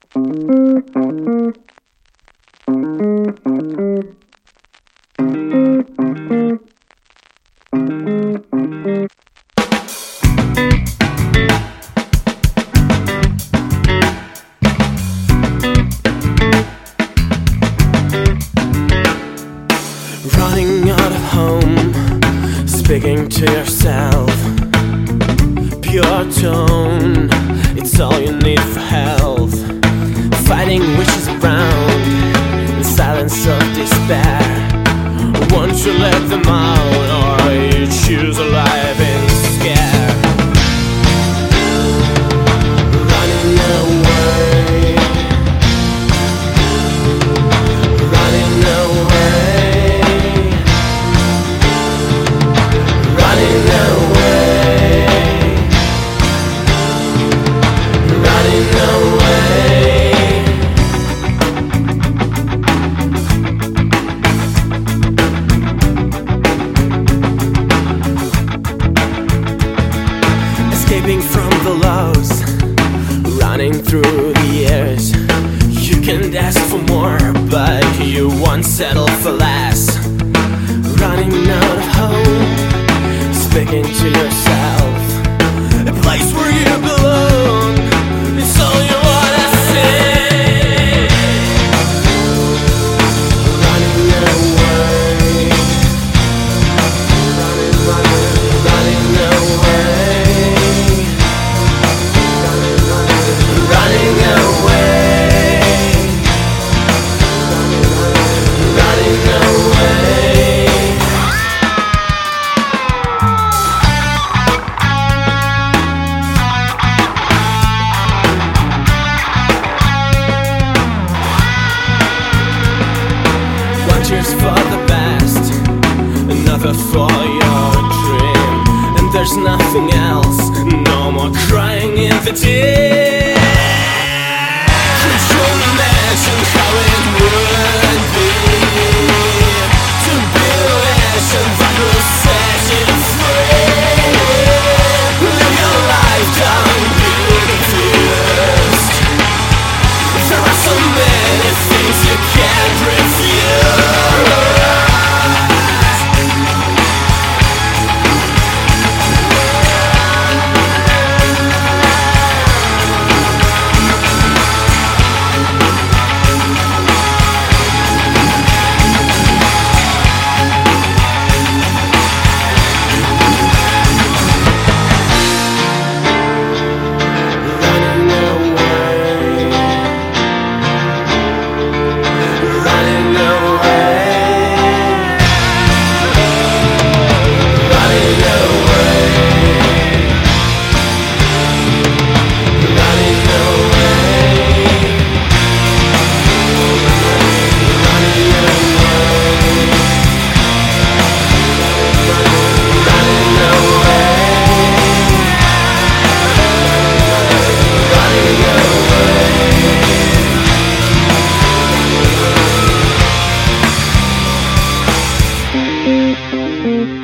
Running out of home, speaking to yourself. Pure tone, it's all you need for health. Fighting wishes around in silence of despair. Won't you let them out, or you choose a life in scare? Running away, running away, running away, running away. Escaping from the lows, running through the years. You can ask for more, but you won't settle for less. Running out of home, speaking to yourself. A place where you belong, it's all you wanna say. Running away, running, running, running away, running, running, running away, running, running away. Cheers for the best, another for your dream. And there's nothing else, no more crying in the tears. Could you imagine how it would be to be the legend that will set you free? Live your life, don't be confused. There are so many things you can't refuse. Thank you.